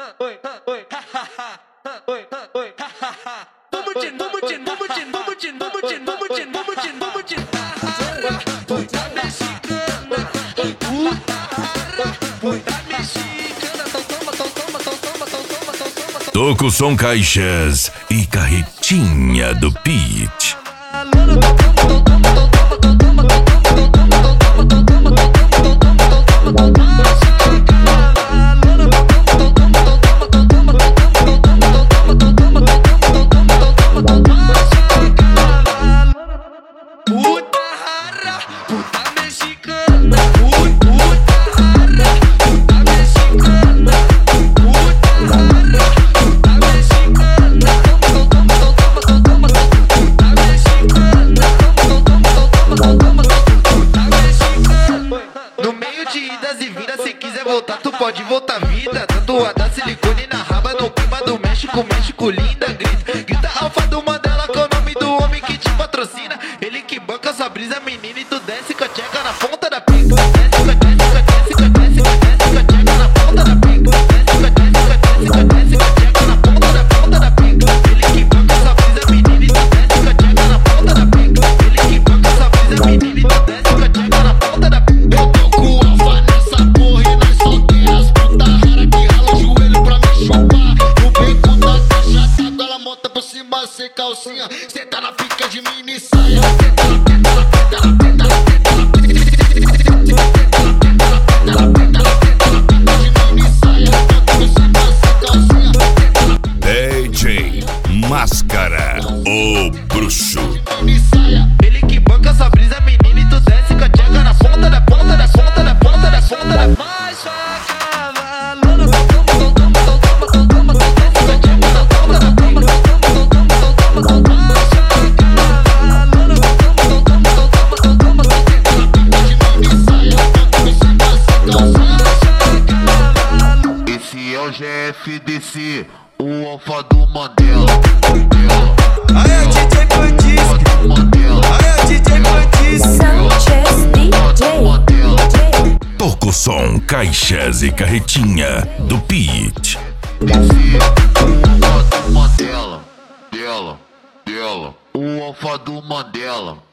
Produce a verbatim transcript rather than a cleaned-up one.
oi, oi, oi, oi, vamos de, vamos de, vamos de, vamos de, vamos de, vamos de, vamos de, vamos de, puta mexicana, puta mexicana, tão toma, tão toma, tão toma, tão toma, tão toma, tão Tô com som Caixas e Carretinha do Pete. puta rara, puta mexicana, puta rara, puta mexicana, puta rara, puta mexicana, toma, toma, toma, toma, toma, puta mexicana, toma, toma, toma, toma, puta mexicana. No meio de idas e vindas, se quiser voltar, tu pode voltar vida. Tatuada silicone na raba, no clima do México, México linda, grita, grita alfa do Mandela, com o nome do homem que te patrocina. Ele que banca sua brisa, menina, e tu desce com a tcheca na ponta da pica. Desce com a desce com a desce com a desce com a tcheca na ponta da pica. Desce com a desce com a desce com a desce com a tcheca na ponta da ponta da pica. Ele que banca sua brisa, menina, e tu desce com a tcheca na ponta da pica. Ele que banca sua brisa, menina, e tu desce com a tcheca na ponta da pica. Eu tô com alfa nessa porra e nós só tem as putas raras que rala o joelho pra me chupar. No beco da caixa d'água, ela monta por cima sem calcinha. Cê tá na pica de mini saia. D J Máscara, o bruxo. Ele que banca sua brisa, menina, e tu desce com a tcheca na ponta da ponta da ponta da ponta da ponta da mais cavalona. Toma, toma, toma, toma, toma, desce com a tcheca na ponta da ponta da toma, toma, toma, toma, mais cavalona. Toma, toma, toma, toma, Esse é o G F D C, o alfa do Mandela. aí é o D J Pantis, aí é o D J Pantis. Sanchez D J. Tô com som Caixas e Carretinha do Pete. Esse é o alfa do Mandela, dela, dela. O alfa do Mandela.